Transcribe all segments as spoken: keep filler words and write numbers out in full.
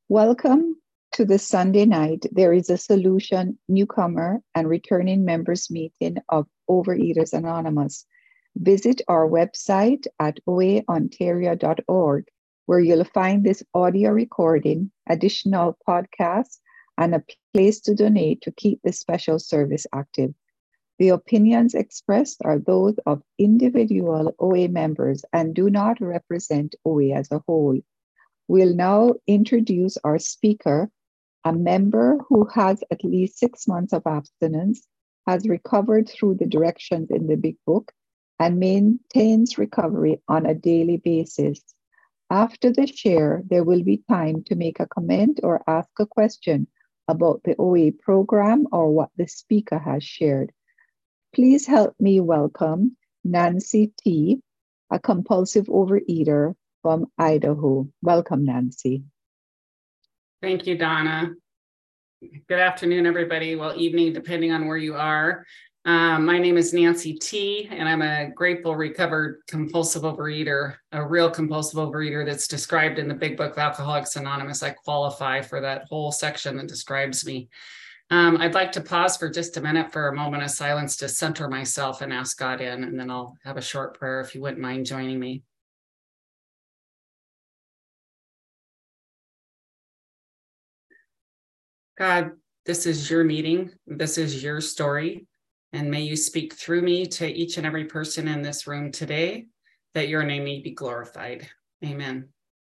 Welcome to the Sunday night There is a Solution newcomer and returning members meeting of Overeaters Anonymous. Visit our website at o a ontario dot org, where you'll find this audio recording, additional podcasts, and a place to donate to keep this special service active. The opinions expressed are those of individual O A members and do not represent O A as a whole. We'll now introduce our speaker, a member who has at least six months of abstinence, has recovered through the directions in the Big Book, and maintains recovery on a daily basis. After the share, there will be time to make a comment or ask a question about the O A program or what the speaker has shared. Please help me welcome Nancy T., a compulsive overeater from Idaho. Welcome, Nancy. Thank you, Donna. Good afternoon, everybody. Well, evening, depending on where you are. Um, my name is Nancy T., and I'm a grateful, recovered compulsive overeater, a real compulsive overeater that's described in the Big Book of Alcoholics Anonymous. I qualify for that whole section that describes me. Um, I'd like to pause for just a minute for a moment of silence to center myself and ask God in, and then I'll have a short prayer if you wouldn't mind joining me. God, this is your meeting. This is your story. And may you speak through me to each and every person in this room today, that your name may be glorified. Amen.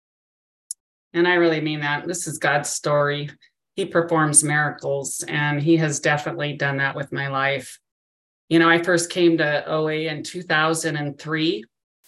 And I really mean that. This is God's story. He performs miracles, and he has definitely done that with my life. You know, I first came to O A in two thousand three,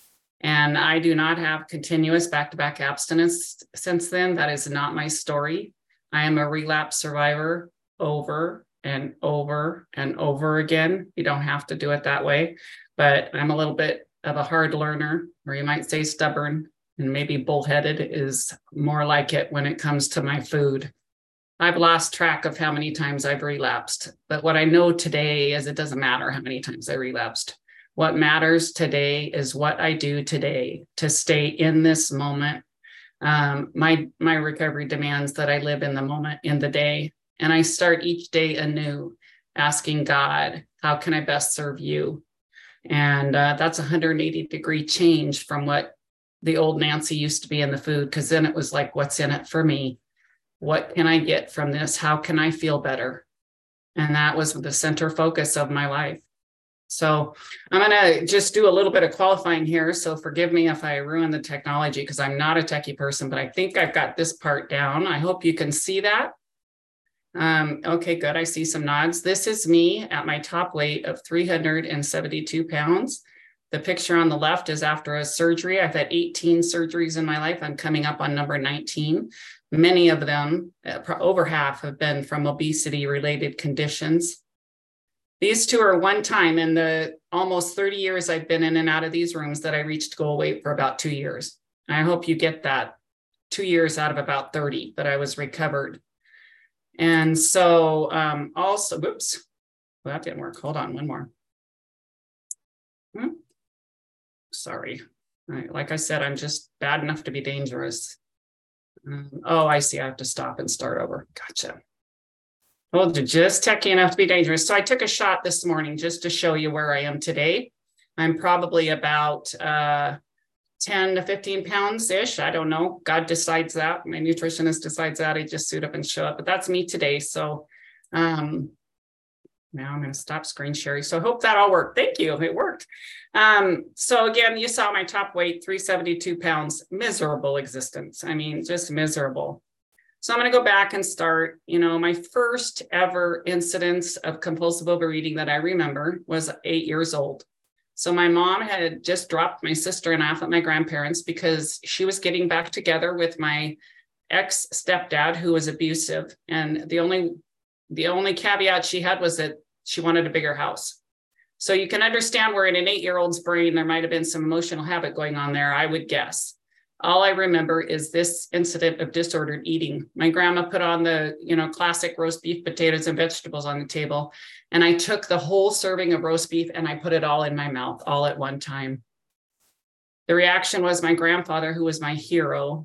and I do not have continuous back-to-back abstinence since then. That is not my story. I am a relapse survivor over and over and over again. You don't have to do it that way, but I'm a little bit of a hard learner, or you might say stubborn, and maybe bullheaded is more like it when it comes to my food. I've lost track of how many times I've relapsed, but what I know today is it doesn't matter how many times I relapsed. What matters today is what I do today to stay in this moment. Um, my, my recovery demands that I live in the moment, in the day, and I start each day anew, asking God, how can I best serve you? And uh, that's a one hundred eighty degree change from what the old Nancy used to be in the food, because then it was like, what's in it for me? What can I get from this? How can I feel better? And that was the center focus of my life. So I'm going to just do a little bit of qualifying here. So forgive me if I ruin the technology, because I'm not a techie person, but I think I've got this part down. I hope you can see that. Um, okay, good. I see some nods. This is me at my top weight of three hundred seventy-two pounds. The picture on the left is after a surgery. I've had eighteen surgeries in my life. I'm coming up on number nineteen. Many of them, uh, over half, have been from obesity-related conditions. These two are one time in the almost thirty years I've been in and out of these rooms that I reached goal weight for about two years. I hope you get that. Two years out of about thirty that I was recovered. And so um, also, whoops, well, that didn't work. Hold on, one more. Hmm. Sorry. Right. Like I said, I'm just bad enough to be dangerous. Um, oh, I see. I have to stop and start over. Gotcha. Well, just techie enough to be dangerous. So I took a shot this morning just to show you where I am today. I'm probably about uh, ten to fifteen pounds-ish. I don't know. God decides that. My nutritionist decides that. I just suit up and show up. But that's me today. So um, now I'm going to stop screen sharing. So I hope that all worked. Thank you. It worked. Um, so again, you saw my top weight, three hundred seventy-two pounds, miserable existence. I mean, just miserable. So I'm going to go back and start, you know, my first ever incidence of compulsive overeating that I remember was eight years old. So my mom had just dropped my sister and I off at my grandparents because she was getting back together with my ex-stepdad who was abusive. And the only, the only caveat she had was that she wanted a bigger house. So you can understand where in an eight-year-old's brain, there might've been some emotional habit going on there, I would guess. All I remember is this incident of disordered eating. My grandma put on the, you know, classic roast beef, potatoes, and vegetables on the table. And I took the whole serving of roast beef and I put it all in my mouth, all at one time. The reaction was my grandfather, who was my hero,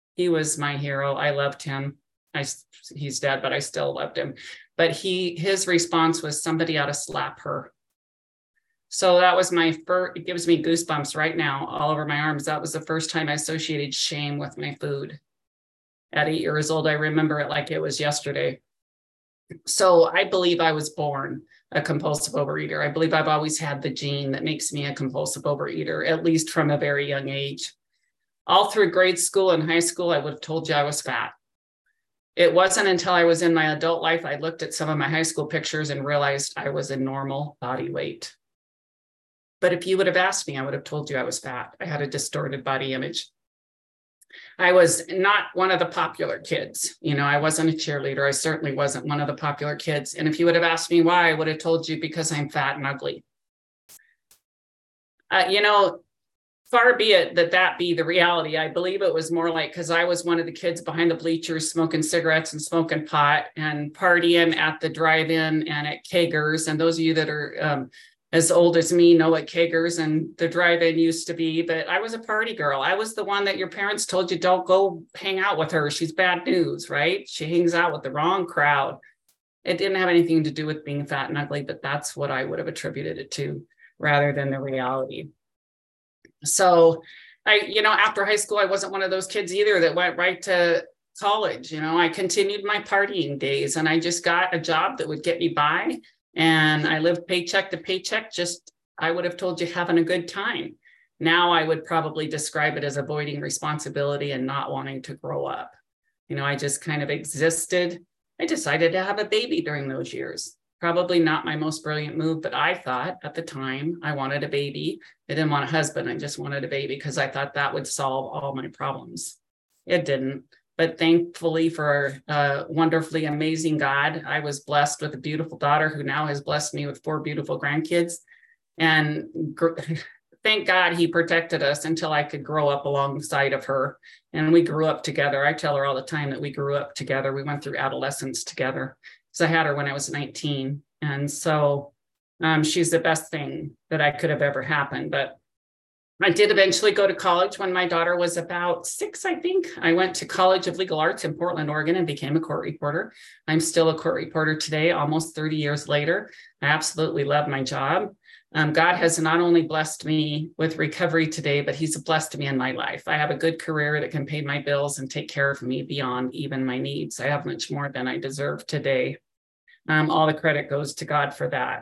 He was my hero. I loved him. I, he's dead, but I still loved him. But he, his response was, somebody ought to slap her. So that was my first, it gives me goosebumps right now all over my arms. That was the first time I associated shame with my food. At eight years old, I remember it like it was yesterday. So I believe I was born a compulsive overeater. I believe I've always had the gene that makes me a compulsive overeater, at least from a very young age. All through grade school and high school, I would have told you I was fat. It wasn't until I was in my adult life, I looked at some of my high school pictures and realized I was a normal body weight. But if you would have asked me, I would have told you I was fat. I had a distorted body image. I was not one of the popular kids. You know, I wasn't a cheerleader. I certainly wasn't one of the popular kids. And if you would have asked me why, I would have told you because I'm fat and ugly. Uh, you know, far be it that that be the reality. I believe it was more like because I was one of the kids behind the bleachers smoking cigarettes and smoking pot and partying at the drive-in and at Kegers. And those of you that are um, as old as me know what Kegers and the drive-in used to be, but I was a party girl. I was the one that your parents told you, don't go hang out with her. She's bad news, right? She hangs out with the wrong crowd. It didn't have anything to do with being fat and ugly, but that's what I would have attributed it to rather than the reality. So I, you know, after high school, I wasn't one of those kids either that went right to college. You know, I continued my partying days and I just got a job that would get me by. And I lived paycheck to paycheck, just, I would have told you, having a good time. Now I would probably describe it as avoiding responsibility and not wanting to grow up. You know, I just kind of existed. I decided to have a baby during those years. Probably not my most brilliant move, but I thought at the time I wanted a baby. I didn't want a husband. I just wanted a baby because I thought that would solve all my problems. It didn't. But thankfully for a wonderfully amazing God, I was blessed with a beautiful daughter who now has blessed me with four beautiful grandkids. And gr- thank God he protected us until I could grow up alongside of her. And we grew up together. I tell her all the time that we grew up together. We went through adolescence together. So I had her when I was nineteen. And so um, she's the best thing that I could have ever happened. But I did eventually go to college when my daughter was about six, I think. I went to College of Legal Arts in Portland, Oregon, and became a court reporter. I'm still a court reporter today, almost thirty years later. I absolutely love my job. Um, God has not only blessed me with recovery today, but he's blessed me in my life. I have a good career that can pay my bills and take care of me beyond even my needs. I have much more than I deserve today. Um, all the credit goes to God for that.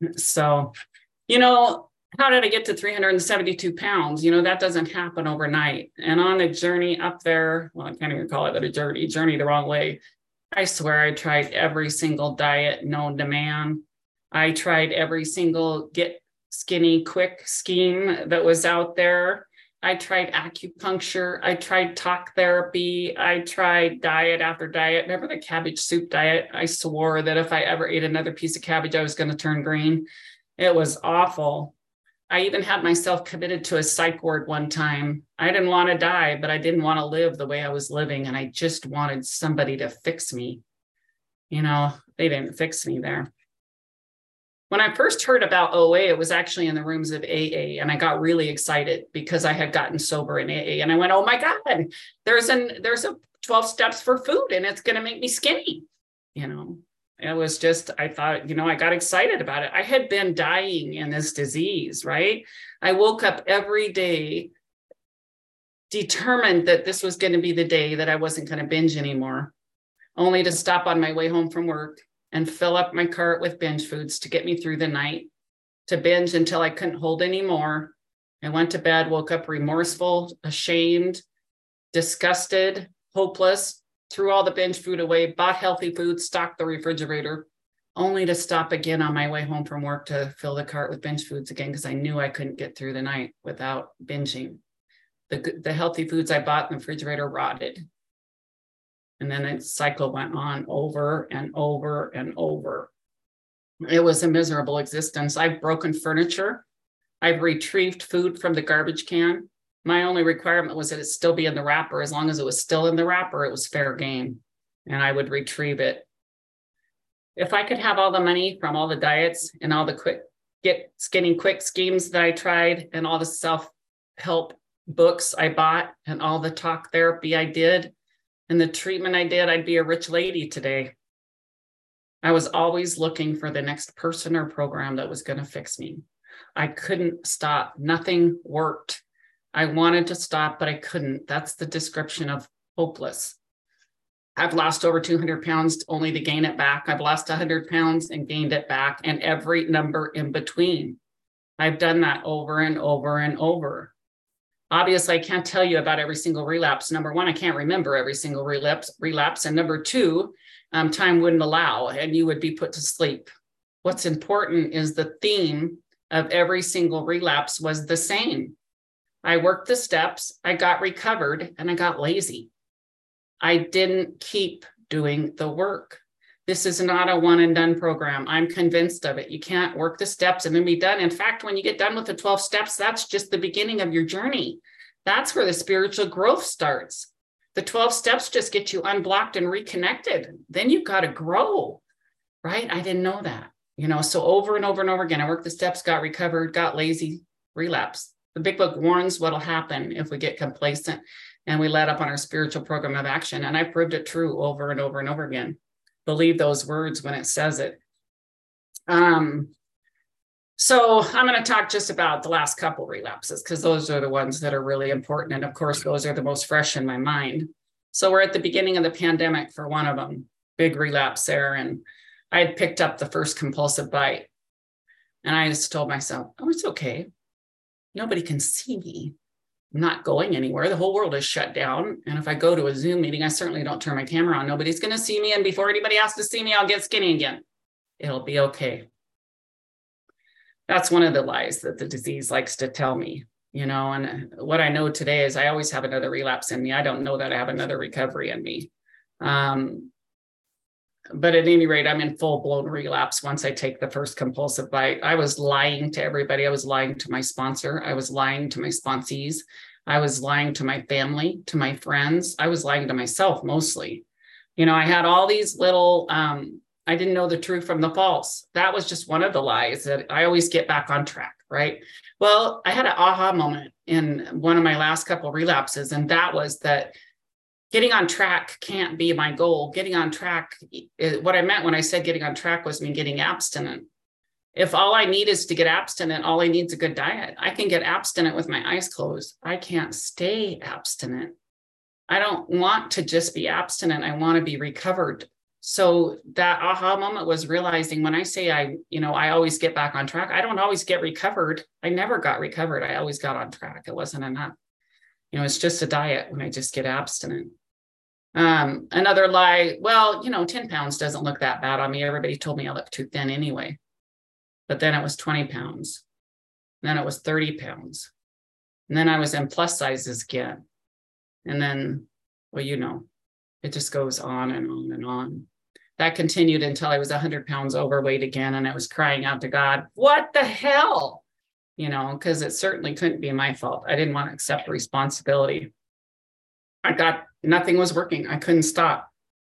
So, you know, how did I get to three hundred seventy-two pounds? You know, that doesn't happen overnight. And on a journey up there, well, I can't even call it a journey, journey the wrong way. I swear I tried every single diet known to man. I tried every single get skinny quick scheme that was out there. I tried acupuncture. I tried talk therapy. I tried diet after diet. Remember the cabbage soup diet? I swore that if I ever ate another piece of cabbage, I was going to turn green. It was awful. I even had myself committed to a psych ward one time. I didn't want to die, but I didn't want to live the way I was living. And I just wanted somebody to fix me. You know, they didn't fix me there. When I first heard about O A, it was actually in the rooms of A A. And I got really excited because I had gotten sober in A A. And I went, oh my God, there's an there's a twelve steps for food and it's going to make me skinny. You know, it was just, I thought, you know, I got excited about it. I had been dying in this disease, right? I woke up every day determined that this was going to be the day that I wasn't going to binge anymore, only to stop on my way home from work and fill up my cart with binge foods to get me through the night, to binge until I couldn't hold anymore. I went to bed, woke up remorseful, ashamed, disgusted, hopeless, threw all the binge food away, bought healthy food, stocked the refrigerator, only to stop again on my way home from work to fill the cart with binge foods again, because I knew I couldn't get through the night without binging. The, the healthy foods I bought in the refrigerator rotted. And then the cycle went on over and over and over. It was a miserable existence. I've broken furniture. I've retrieved food from the garbage can. My only requirement was that it still be in the wrapper. As long as it was still in the wrapper, it was fair game. And I would retrieve it. If I could have all the money from all the diets and all the quick, get skinny quick schemes that I tried and all the self-help books I bought and all the talk therapy I did and the treatment I did, I'd be a rich lady today. I was always looking for the next person or program that was going to fix me. I couldn't stop. Nothing worked. I wanted to stop, but I couldn't. That's the description of hopeless. I've lost over two hundred pounds only to gain it back. I've lost one hundred pounds and gained it back, and every number in between. I've done that over and over and over. Obviously, I can't tell you about every single relapse. Number one, I can't remember every single relapse. relapse. And number two, um, time wouldn't allow, and you would be put to sleep. What's important is the theme of every single relapse was the same. I worked the steps, I got recovered, and I got lazy. I didn't keep doing the work. This is not a one and done program. I'm convinced of it. You can't work the steps and then be done. In fact, when you get done with the twelve steps, that's just the beginning of your journey. That's where the spiritual growth starts. The twelve steps just get you unblocked and reconnected. Then you've got to grow, right? I didn't know that, you know, so over and over and over again, I worked the steps, got recovered, got lazy, relapse. The big book warns what'll happen if we get complacent and we let up on our spiritual program of action. And I proved it true over and over and over again. Believe those words when it says it. Um, so I'm going to talk just about the last couple relapses, because those are the ones that are really important. And of course, those are the most fresh in my mind. So we're at the beginning of the pandemic for one of them, big relapse there. And I had picked up the first compulsive bite. And I just told myself, oh, it's okay. Nobody can see me. I'm not going anywhere. The whole world is shut down. And if I go to a Zoom meeting, I certainly don't turn my camera on. Nobody's going to see me. And before anybody has to see me, I'll get skinny again. It'll be okay. That's one of the lies that the disease likes to tell me, you know, and what I know today is I always have another relapse in me. I don't know that I have another recovery in me. Um, but at any rate, I'm in full blown relapse once I take the first compulsive bite. I was lying to everybody. I was lying to my sponsor. I was lying to my sponsees. I was lying to my family, to my friends. I was lying to myself mostly. You know, I had all these little, um, I didn't know the true from the false. That was just one of the lies that I always get back on track, right? Well, I had an aha moment in one of my last couple relapses, and that was that getting on track can't be my goal. Getting on track, what I meant when I said getting on track was me getting abstinent. If all I need is to get abstinent, all I need is a good diet. I can get abstinent with my eyes closed. I can't stay abstinent. I don't want to just be abstinent. I want to be recovered. So that aha moment was realizing when I say I, you know, I always get back on track, I don't always get recovered. I never got recovered. I always got on track. It wasn't enough. You know, it's just a diet when I just get abstinent. Um, another lie, well, you know, ten pounds doesn't look that bad on me. Everybody told me I looked too thin anyway. But then it was twenty pounds. And then it was thirty pounds. And then I was in plus sizes again. And then, well, you know, it just goes on and on and on. That continued until I was one hundred pounds overweight again. And I was crying out to God, what the hell? You know, because it certainly couldn't be my fault. I didn't want to accept responsibility. I got, nothing was working. I couldn't stop.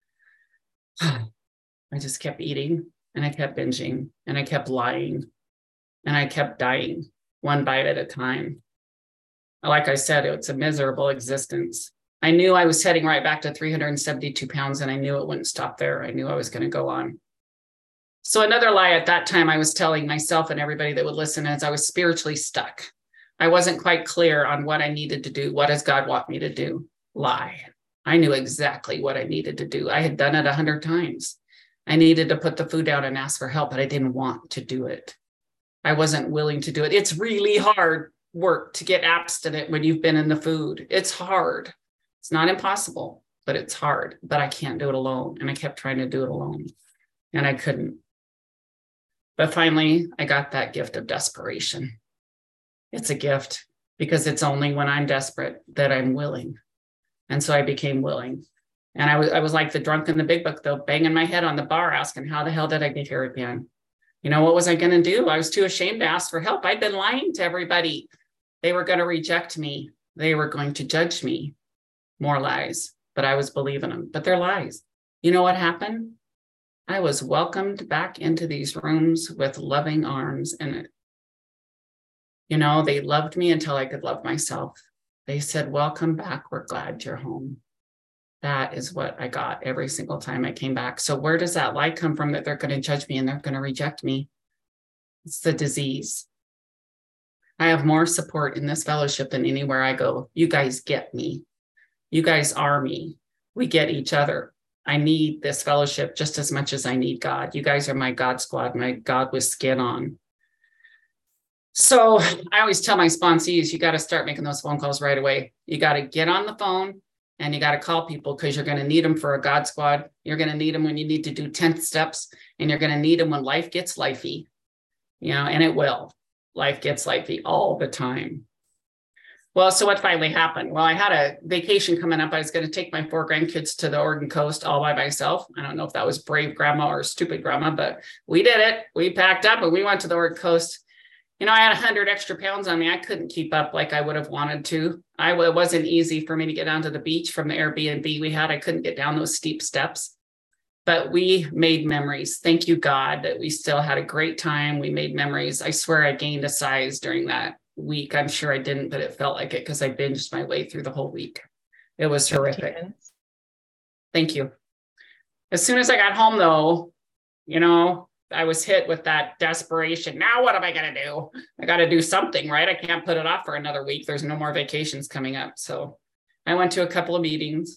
I just kept eating and I kept binging and I kept lying and I kept dying one bite at a time. Like I said, it's a miserable existence. I knew I was heading right back to three hundred seventy-two pounds, and I knew it wouldn't stop there. I knew I was going to go on. So another lie at that time I was telling myself and everybody that would listen is I was spiritually stuck. I wasn't quite clear on what I needed to do. What does God want me to do? Lie. I knew exactly what I needed to do. I had done it a hundred times. I needed to put the food down and ask for help, but I didn't want to do it. I wasn't willing to do it. It's really hard work to get abstinent when you've been in the food. It's hard. It's not impossible, but it's hard. But I can't do it alone. And I kept trying to do it alone, and I couldn't. But finally, I got that gift of desperation. It's a gift because it's only when I'm desperate that I'm willing. And so I became willing. And I was, I was like the drunk in the big book, though, banging my head on the bar, asking, how the hell did I get here again? You know, what was I going to do? I was too ashamed to ask for help. I'd been lying to everybody. They were going to reject me. They were going to judge me. More lies, but I was believing them. But they're lies. You know what happened? I was welcomed back into these rooms with loving arms. And, you know, they loved me until I could love myself. They said, welcome back. We're glad you're home. That is what I got every single time I came back. So where does that lie come from that they're going to judge me and they're going to reject me? It's the disease. I have more support in this fellowship than anywhere I go. You guys get me. You guys are me. We get each other. I need this fellowship just as much as I need God. You guys are my God squad, my God with skin on. So I always tell my sponsees, you got to start making those phone calls right away. You got to get on the phone and you got to call people because you're going to need them for a God squad. You're going to need them when you need to do tenth steps, and you're going to need them when life gets lifey, you know, and it will. Life gets lifey all the time. Well, so what finally happened? Well, I had a vacation coming up. I was going to take my four grandkids to the Oregon coast all by myself. I don't know if that was brave grandma or stupid grandma, but we did it. We packed up and we went to the Oregon coast. You know, I had a hundred extra pounds on me. I couldn't keep up like I would have wanted to. I, it wasn't easy for me to get down to the beach from the Airbnb we had. I couldn't get down those steep steps, but we made memories. Thank you, God, that we still had a great time. We made memories. I swear I gained a size during that week. I'm sure I didn't, but it felt like it because I binged my way through the whole week. It was horrific. Thank you. As soon as I got home, though, you know, I was hit with that desperation. Now, what am I going to do? I got to do something, right? I can't put it off for another week. There's no more vacations coming up. So I went to a couple of meetings.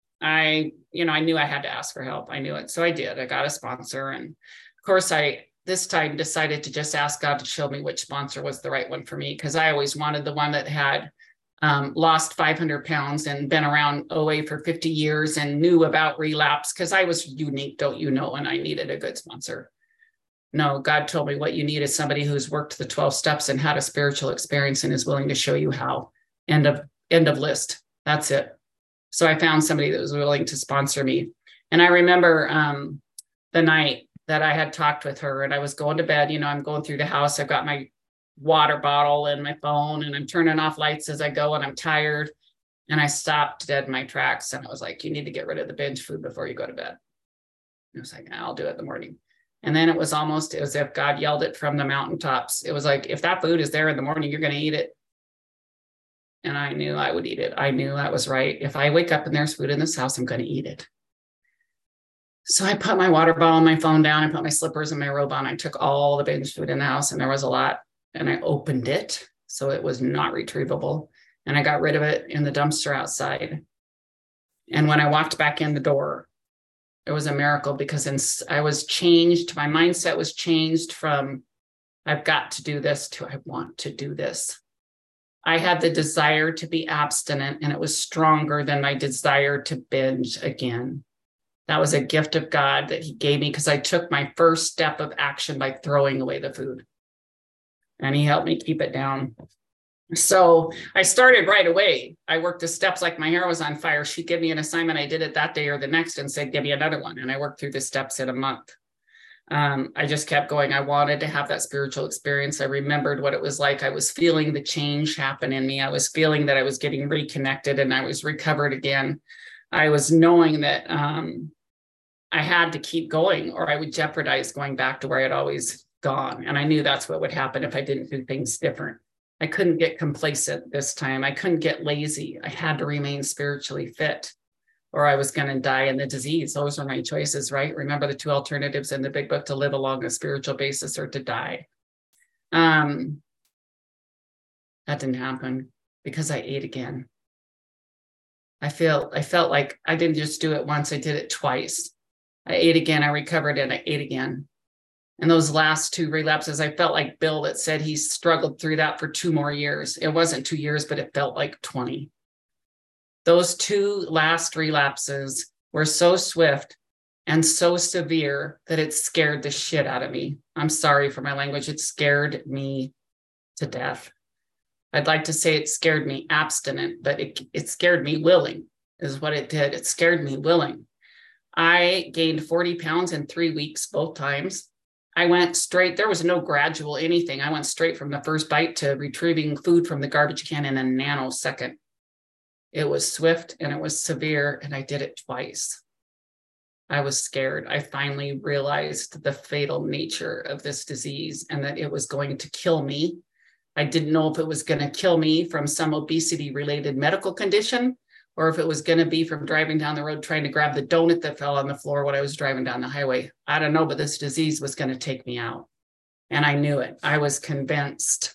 I, you know, I knew I had to ask for help. I knew it. So I did. I got a sponsor. And of course, I this time decided to just ask God to show me which sponsor was the right one for me, because I always wanted the one that had um, lost five hundred pounds and been around O A for fifty years and knew about relapse, because I was unique, don't you know, and I needed a good sponsor. No, God told me what you need is somebody who's worked the twelve steps and had a spiritual experience and is willing to show you how. End of, end of list. That's it. So I found somebody that was willing to sponsor me. And I remember um, the night that I had talked with her and I was going to bed, you know, I'm going through the house. I've got my water bottle and my phone and I'm turning off lights as I go and I'm tired. And I stopped dead in my tracks. And I was like, you need to get rid of the binge food before you go to bed. And I was like, I'll do it in the morning. And then it was almost as if God yelled it from the mountaintops. It was like, if that food is there in the morning, you're going to eat it. And I knew I would eat it. I knew that was right. If I wake up and there's food in this house, I'm going to eat it. So I put my water bottle and my phone down. I put my slippers and my robe on. I took all the binge food in the house, and there was a lot. And I opened it, so it was not retrievable. And I got rid of it in the dumpster outside. And when I walked back in the door, it was a miracle, because in, I was changed. My mindset was changed from I've got to do this to I want to do this. I had the desire to be abstinent, and it was stronger than my desire to binge again. That was a gift of God that he gave me, because I took my first step of action by throwing away the food. And he helped me keep it down. So I started right away. I worked the steps like my hair was on fire. She'd give me an assignment. I did it that day or the next and said, give me another one. And I worked through the steps in a month. Um, I just kept going. I wanted to have that spiritual experience. I remembered what it was like. I was feeling the change happen in me. I was feeling that I was getting reconnected and I was recovered again. I was knowing that um, I had to keep going or I would jeopardize going back to where I had always gone. And I knew that's what would happen if I didn't do things different. I couldn't get complacent this time. I couldn't get lazy. I had to remain spiritually fit or I was going to die in the disease. Those were my choices, right? Remember the two alternatives in the big book: to live along a spiritual basis or to die. Um, that didn't happen because I ate again. I feel I felt like I didn't just do it once, I did it twice. I ate again, I recovered, and I ate again. And those last two relapses, I felt like Bill that said he struggled through that for two more years. It wasn't two years, but it felt like twenty. Those two last relapses were so swift and so severe that it scared the shit out of me. I'm sorry for my language. It scared me to death. I'd like to say it scared me abstinent, but it, it scared me willing is what it did. It scared me willing. I gained forty pounds in three weeks, both times. I went straight, there was no gradual anything. I went straight from the first bite to retrieving food from the garbage can in a nanosecond. It was swift and it was severe, and I did it twice. I was scared. I finally realized the fatal nature of this disease and that it was going to kill me I didn't know if it was going to kill me from some obesity-related medical condition, or if it was going to be from driving down the road trying to grab the donut that fell on the floor when I was driving down the highway. I don't know, but this disease was going to take me out. And I knew it. I was convinced.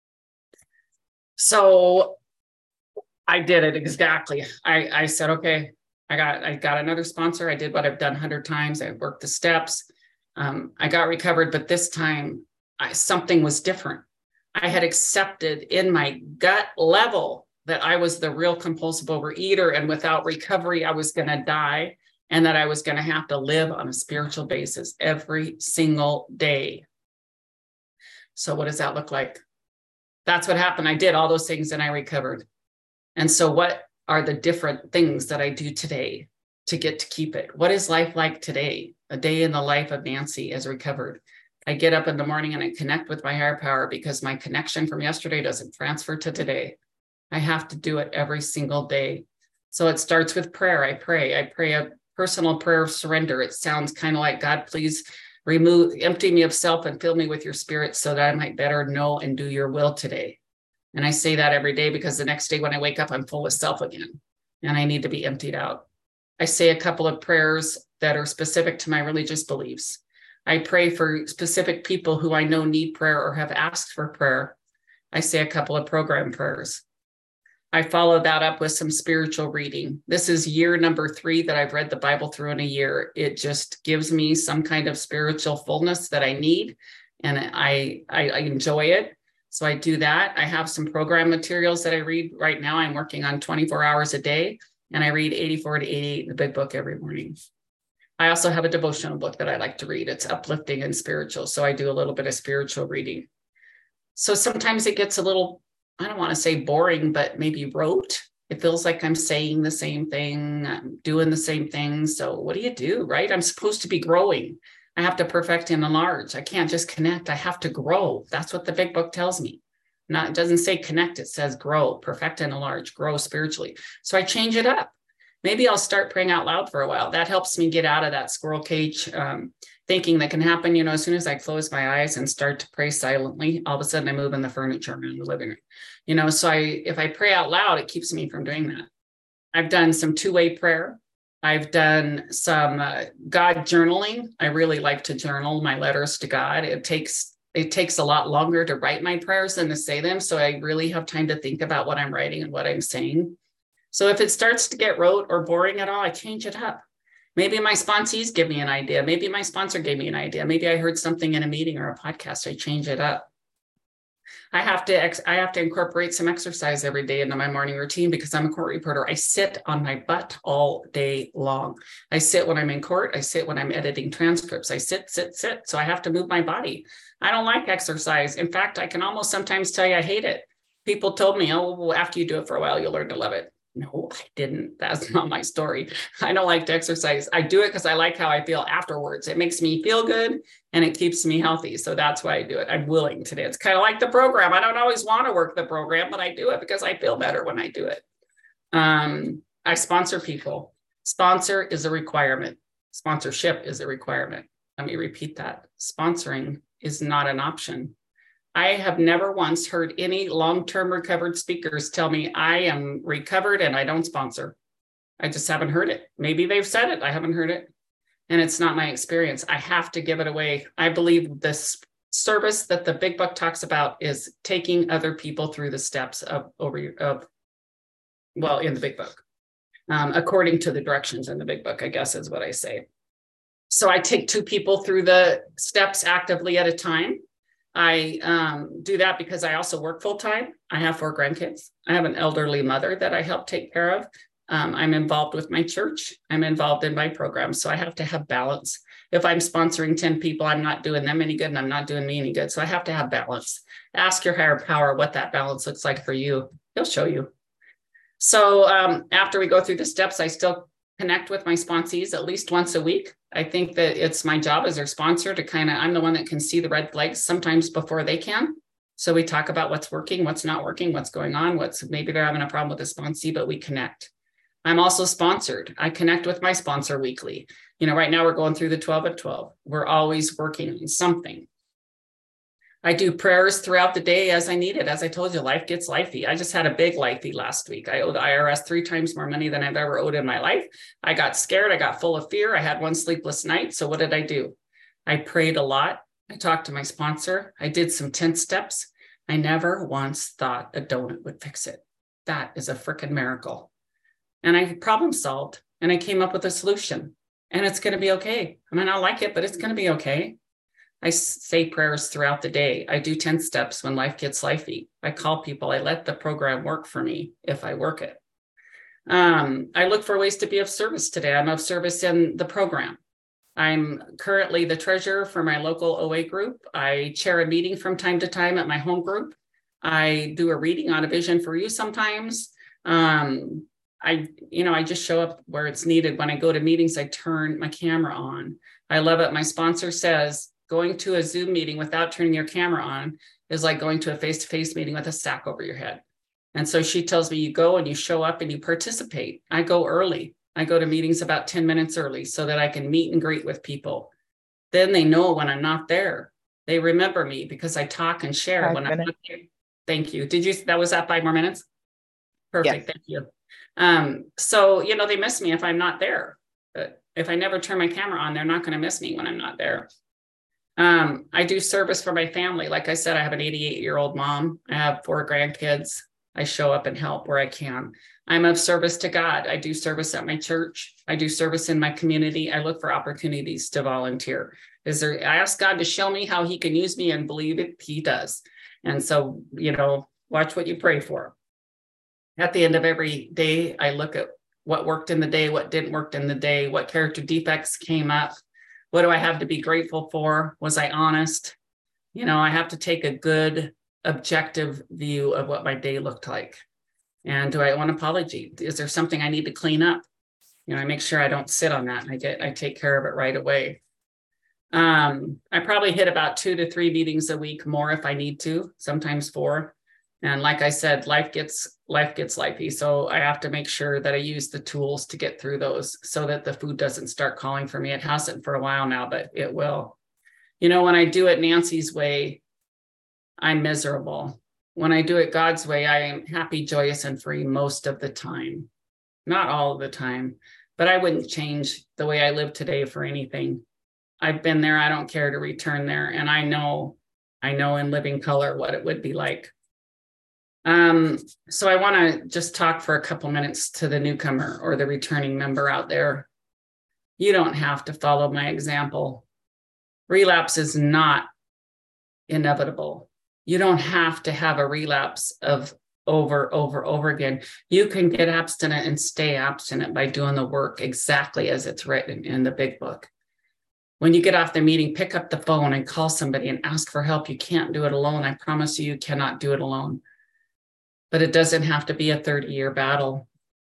So I did it exactly. I, I said, okay, I got I got another sponsor. I did what I've done a hundred times. I worked the steps. Um, I got recovered, but this time I, something was different. I had accepted in my gut level that I was the real compulsive overeater, and without recovery, I was going to die, and that I was going to have to live on a spiritual basis every single day. So what does that look like? That's what happened. I did all those things and I recovered. And so what are the different things that I do today to get to keep it? What is life like today? A day in the life of Nancy as recovered. I get up in the morning and I connect with my higher power because my connection from yesterday doesn't transfer to today. I have to do it every single day. So it starts with prayer. I pray. I pray a personal prayer of surrender. It sounds kind of like, God, please remove, empty me of self and fill me with your spirit so that I might better know and do your will today. And I say that every day because the next day when I wake up, I'm full of self again, and I need to be emptied out. I say a couple of prayers that are specific to my religious beliefs. I pray for specific people who I know need prayer or have asked for prayer. I say a couple of program prayers. I follow that up with some spiritual reading. This is year number three that I've read the Bible through in a year. It just gives me some kind of spiritual fullness that I need, and I, I, I enjoy it. So I do that. I have some program materials that I read right now. I'm working on twenty-four hours a day, and I read eighty-four to eighty-eight, the big book, every morning. I also have a devotional book that I like to read. It's uplifting and spiritual. So I do a little bit of spiritual reading. So sometimes it gets a little, I don't want to say boring, but maybe rote. It feels like I'm saying the same thing, I'm doing the same thing. So what do you do, right? I'm supposed to be growing. I have to perfect and enlarge. I can't just connect. I have to grow. That's what the big book tells me. Not, it doesn't say connect. It says grow, perfect and enlarge, grow spiritually. So I change it up. Maybe I'll start praying out loud for a while. That helps me get out of that squirrel cage um, thinking that can happen. You know, as soon as I close my eyes and start to pray silently, all of a sudden I move in the furniture in the living room. You know, so I, if I pray out loud, it keeps me from doing that. I've done some two-way prayer. I've done some uh, God journaling. I really like to journal my letters to God. It takes it takes a lot longer to write my prayers than to say them. So I really have time to think about what I'm writing and what I'm saying. So if it starts to get rote or boring at all, I change it up. Maybe my sponsees give me an idea. Maybe my sponsor gave me an idea. Maybe I heard something in a meeting or a podcast. I change it up. I have to ex- I have to incorporate some exercise every day into my morning routine because I'm a court reporter. I sit on my butt all day long. I sit when I'm in court. I sit when I'm editing transcripts. I sit, sit, sit. So I have to move my body. I don't like exercise. In fact, I can almost sometimes tell you I hate it. People told me, oh, well, after you do it for a while, you'll learn to love it. No, I didn't. That's not my story. I don't like to exercise. I do it because I like how I feel afterwards. It makes me feel good and it keeps me healthy. So that's why I do it. I'm willing today. It's kind of like the program. I don't always want to work the program, but I do it because I feel better when I do it. Um, I sponsor people. Sponsor is a requirement. Sponsorship is a requirement. Let me repeat that. Sponsoring is not an option. I have never once heard any long-term recovered speakers tell me I am recovered and I don't sponsor. I just haven't heard it. Maybe they've said it. I haven't heard it. And it's not my experience. I have to give it away. I believe this service that the big book talks about is taking other people through the steps of over of, well, in the big book, um, according to the directions in the big book, I guess is what I say. So I take two people through the steps actively at a time. I um, do that because I also work full time. I have four grandkids. I have an elderly mother that I help take care of. Um, I'm involved with my church. I'm involved in my program. So I have to have balance. If I'm sponsoring ten people, I'm not doing them any good and I'm not doing me any good. So I have to have balance. Ask your higher power what that balance looks like for you. He'll show you. So um, after we go through the steps, I still connect with my sponsees at least once a week. I think that it's my job as their sponsor to kind of, I'm the one that can see the red flags sometimes before they can. So we talk about what's working, what's not working, what's going on, what's maybe they're having a problem with the sponsee, but we connect. I'm also sponsored. I connect with my sponsor weekly. You know, right now we're going through the twelve at twelve. We're always working on something. I do prayers throughout the day as I need it. As I told you, life gets lifey. I just had a big lifey last week. I owed the I R S three times more money than I've ever owed in my life. I got scared. I got full of fear. I had one sleepless night. So what did I do? I prayed a lot. I talked to my sponsor. I did some ten steps. I never once thought a donut would fix it. That is a freaking miracle. And I problem solved, and I came up with a solution, and it's going to be okay. I might not like it, but it's going to be okay. I say prayers throughout the day. I do ten steps when life gets lifey. I call people. I let the program work for me if I work it. Um, I look for ways to be of service today. I'm of service in the program. I'm currently the treasurer for my local O A group. I chair a meeting from time to time at my home group. I do a reading on A Vision for You sometimes. Um, I, you know, I just show up where it's needed. When I go to meetings, I turn my camera on. I love it. My sponsor says, going to a Zoom meeting without turning your camera on is like going to a face-to-face meeting with a sack over your head. And so she tells me, you go and you show up and you participate. I go early. I go to meetings about ten minutes early so that I can meet and greet with people. Then they know when I'm not there. They remember me because I talk and share Five when minutes. I'm not there. Thank you. Did you, that was that five more minutes? Perfect. Yes. Thank you. Um, so, you know, they miss me if I'm not there. But if I never turn my camera on, they're not going to miss me when I'm not there. Um, I do service for my family. Like I said, I have an eighty-eight year old mom. I have four grandkids. I show up and help where I can. I'm of service to God. I do service at my church. I do service in my community. I look for opportunities to volunteer. Is there, I ask God to show me how he can use me, and believe it, he does. And so, you know, watch what you pray for. At the end of every day, I look at what worked in the day, what didn't work in the day, what character defects came up. What do I have to be grateful for? Was I honest? You know, I have to take a good, objective view of what my day looked like. And do I owe an apology? Is there something I need to clean up? You know, I make sure I don't sit on that, and I get, I take care of it right away. Um, I probably hit about two to three meetings a week more if I need to, sometimes four. And like I said, life gets, life gets lifey. So I have to make sure that I use the tools to get through those so that the food doesn't start calling for me. It hasn't for a while now, but it will. You know, when I do it Nancy's way, I'm miserable. When I do it God's way, I am happy, joyous, and free most of the time. Not all of the time, but I wouldn't change the way I live today for anything. I've been there. I don't care to return there. And I know, I know in living color what it would be like. Um, so I want to just talk for a couple minutes to the newcomer or the returning member out there. You don't have to follow my example. Relapse is not inevitable. You don't have to have a relapse of over, over, over again. You can get abstinent and stay abstinent by doing the work exactly as it's written in the big book. When you get off the meeting, pick up the phone and call somebody and ask for help. You can't do it alone. I promise you, you cannot do it alone. But it doesn't have to be a thirty year battle.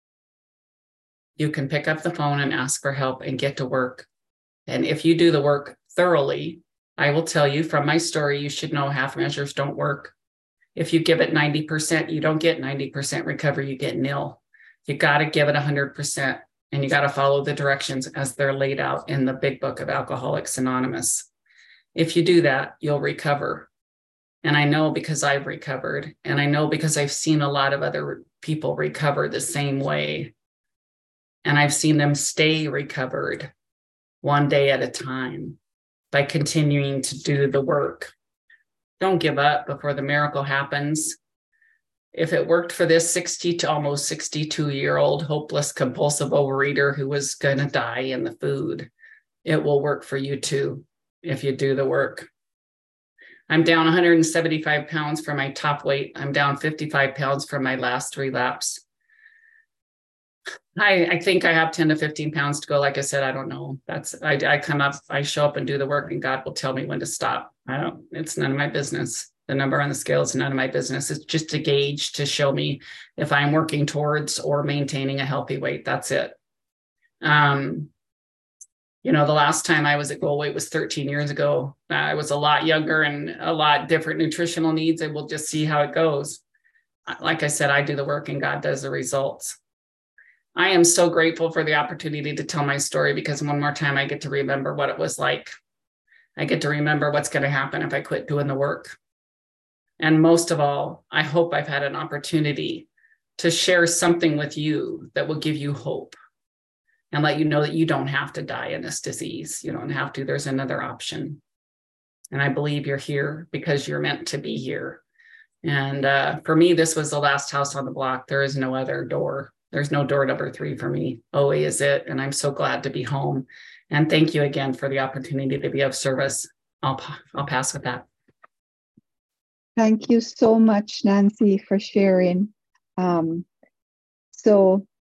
You can pick up the phone and ask for help and get to work. And if you do the work thoroughly, I will tell you from my story, you should know half measures don't work. If you give it ninety percent, you don't get ninety percent recovery, you get nil. You got to give it one hundred percent, and you got to follow the directions as they're laid out in the big book of Alcoholics Anonymous. If you do that, you'll recover. And I know because I've recovered, and I know because I've seen a lot of other people recover the same way. And I've seen them stay recovered one day at a time by continuing to do the work. Don't give up before the miracle happens. If it worked for this sixty to almost sixty-two year old hopeless compulsive overeater who was going to die in the food, it will work for you too if you do the work. I'm down one hundred seventy-five pounds from my top weight. I'm down fifty-five pounds from my last relapse. I, I think I have ten to fifteen pounds to go. Like I said, I don't know. That's I, I come up, I show up and do the work, and God will tell me when to stop. I don't, it's none of my business. The number on the scale is none of my business. It's just a gauge to show me if I'm working towards or maintaining a healthy weight. That's it. Um, you know, the last time I was at goal weight was thirteen years ago. I was a lot younger and a lot different nutritional needs, and we'll just see how it goes. Like I said, I do the work and God does the results. I am so grateful for the opportunity to tell my story, because one more time I get to remember what it was like. I get to remember what's going to happen if I quit doing the work. And most of all, I hope I've had an opportunity to share something with you that will give you hope and let you know that you don't have to die in this disease. You don't have to. There's another option. And I believe you're here because you're meant to be here. And uh, for me, this was the last house on the block. There is no other door. There's no door number three for me. O A is it. And I'm so glad to be home. And thank you again for the opportunity to be of service. I'll, I'll pass with that. Thank you so much, Nancy, for sharing. Um, so